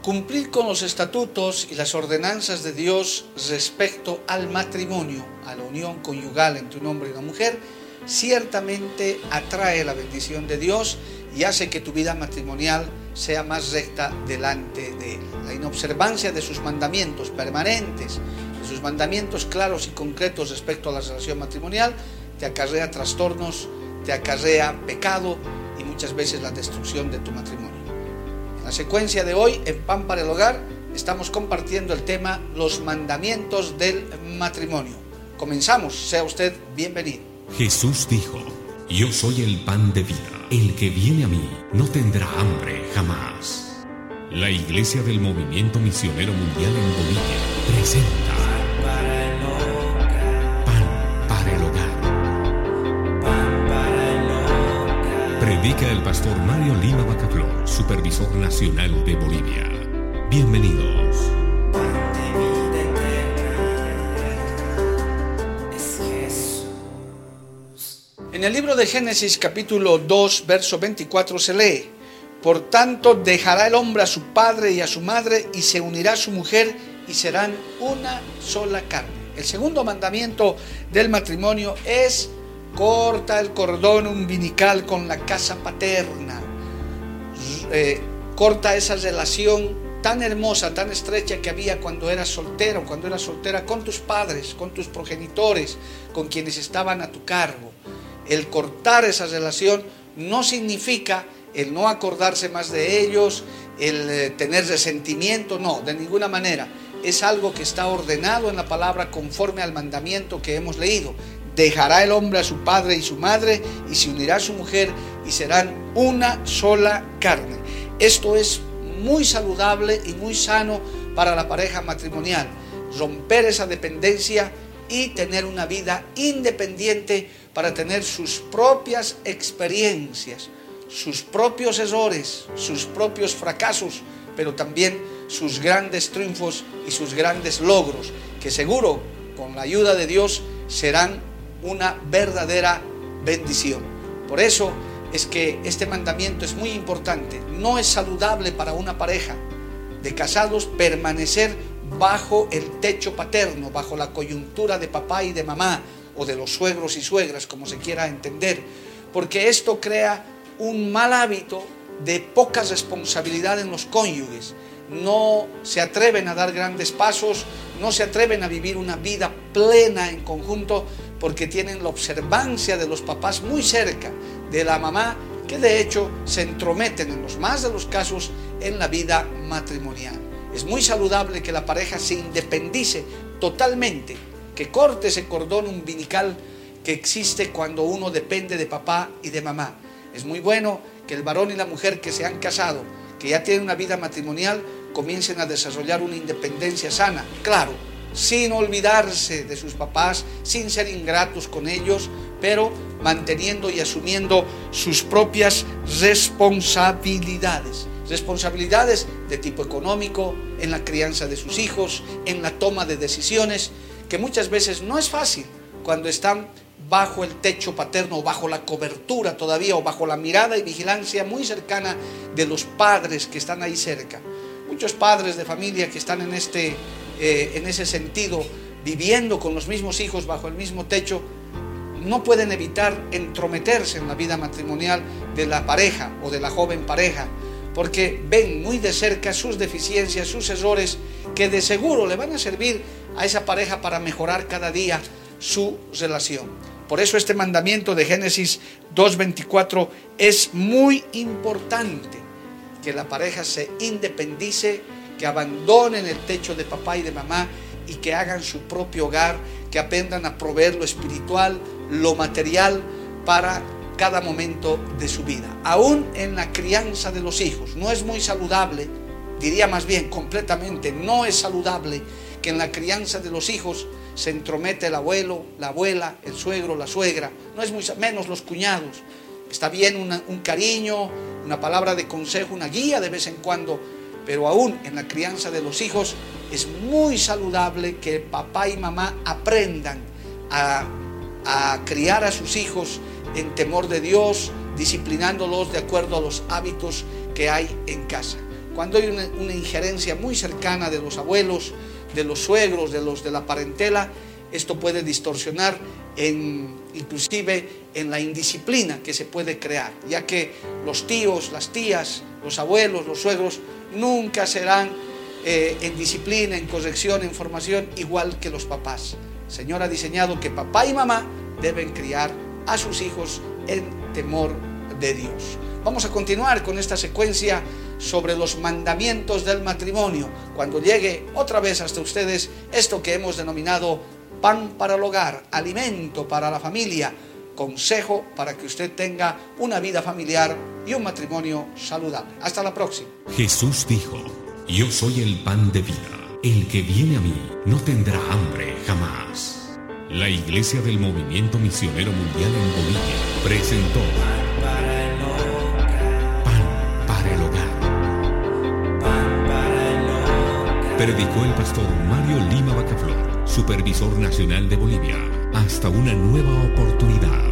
Cumplir con los estatutos y las ordenanzas de Dios respecto al matrimonio, a la unión conyugal entre un hombre y una mujer, ciertamente atrae la bendición de Dios y hace que tu vida matrimonial sea más recta delante de Él. La inobservancia de sus mandamientos permanentes, de sus mandamientos claros y concretos respecto a la relación matrimonial, te acarrea trastornos, te acarrea pecado y muchas veces la destrucción de tu matrimonio. En la secuencia de hoy, en Pan para el Hogar, estamos compartiendo el tema Los mandamientos del matrimonio. Comenzamos, sea usted bienvenido. Jesús dijo: yo soy el pan de vida. El que viene a mí no tendrá hambre jamás. La Iglesia del Movimiento Misionero Mundial en Bolivia presenta Pan para el Hogar. Pan para el Hogar. Predica el pastor Mario Lima Bacaflor, supervisor nacional de Bolivia. Bienvenidos. En el libro de Génesis capítulo 2, verso 24 se lee: por tanto dejará el hombre a su padre y a su madre y se unirá a su mujer y serán una sola carne. El segundo mandamiento del matrimonio es: corta el cordón umbilical con la casa paterna. Corta esa relación tan hermosa, tan estrecha que había cuando eras soltero, cuando eras soltera con tus padres, con tus progenitores, con quienes estaban a tu cargo. El cortar esa relación no significa el no acordarse más de ellos, el tener resentimiento, no, de ninguna manera. Es algo que está ordenado en la palabra conforme al mandamiento que hemos leído. Dejará el hombre a su padre y su madre y se unirá a su mujer y serán una sola carne. Esto es muy saludable y muy sano para la pareja matrimonial. Romper esa dependencia y tener una vida independiente para tener sus propias experiencias, sus propios errores, sus propios fracasos, pero también sus grandes triunfos y sus grandes logros, que seguro, con la ayuda de Dios, serán una verdadera bendición. Por eso es que este mandamiento es muy importante. No es saludable para una pareja de casados permanecer bajo el techo paterno, bajo la coyuntura de papá y de mamá, o de los suegros y suegras, como se quiera entender, porque esto crea un mal hábito de poca responsabilidad en los cónyuges. No se atreven a dar grandes pasos, no se atreven a vivir una vida plena en conjunto, porque tienen la observancia de los papás muy cerca, de la mamá, que de hecho se entrometen en los más de los casos en la vida matrimonial. Es muy saludable que la pareja se independice totalmente, que corte ese cordón umbilical que existe cuando uno depende de papá y de mamá. Es muy bueno que el varón y la mujer que se han casado, que ya tienen una vida matrimonial, comiencen a desarrollar una independencia sana, claro, sin olvidarse de sus papás, sin ser ingratos con ellos, pero manteniendo y asumiendo sus propias responsabilidades. Responsabilidades de tipo económico, en la crianza de sus hijos, en la toma de decisiones, que muchas veces no es fácil cuando están bajo el techo paterno, o bajo la cobertura todavía, o bajo la mirada y vigilancia muy cercana de los padres que están ahí cerca. Muchos padres de familia que están en ese sentido, viviendo con los mismos hijos bajo el mismo techo, no pueden evitar entrometerse en la vida matrimonial de la pareja o de la joven pareja, porque ven muy de cerca sus deficiencias, sus errores, que de seguro le van a servir a esa pareja para mejorar cada día su relación. Por eso este mandamiento de Génesis 2:24 es muy importante, que la pareja se independice, que abandonen el techo de papá y de mamá y que hagan su propio hogar, que aprendan a proveer lo espiritual, lo material para cada momento de su vida. Aún en la crianza de los hijos, no es muy saludable, diría más bien completamente, no es saludable que en la crianza de los hijos se entromete el abuelo, la abuela, el suegro, la suegra, no es muy menos los cuñados. Está bien un cariño, una palabra de consejo, una guía de vez en cuando, pero aún en la crianza de los hijos es muy saludable que papá y mamá aprendan a criar a sus hijos en temor de Dios, disciplinándolos de acuerdo a los hábitos que hay en casa. cuando hay una injerencia muy cercana de los abuelos, de los suegros, de la parentela, esto puede distorsionar inclusive en la indisciplina que se puede crear, ya que los tíos, las tías, los abuelos, los suegros nunca serán en disciplina, en corrección, en formación, igual que los papás. El Señor ha diseñado que papá y mamá deben criar a sus hijos en temor de Dios. Vamos a continuar con esta secuencia sobre los mandamientos del matrimonio, cuando llegue otra vez hasta ustedes esto que hemos denominado pan para el hogar, alimento para la familia, consejo para que usted tenga una vida familiar y un matrimonio saludable. Hasta la próxima. Jesús dijo: yo soy el pan de vida. El que viene a mí no tendrá hambre jamás. La Iglesia del Movimiento Misionero Mundial en Bolivia presentó Pan para el Hogar. Predicó el pastor Mario Lima Bacaflor, supervisor nacional de Bolivia. Hasta una nueva oportunidad.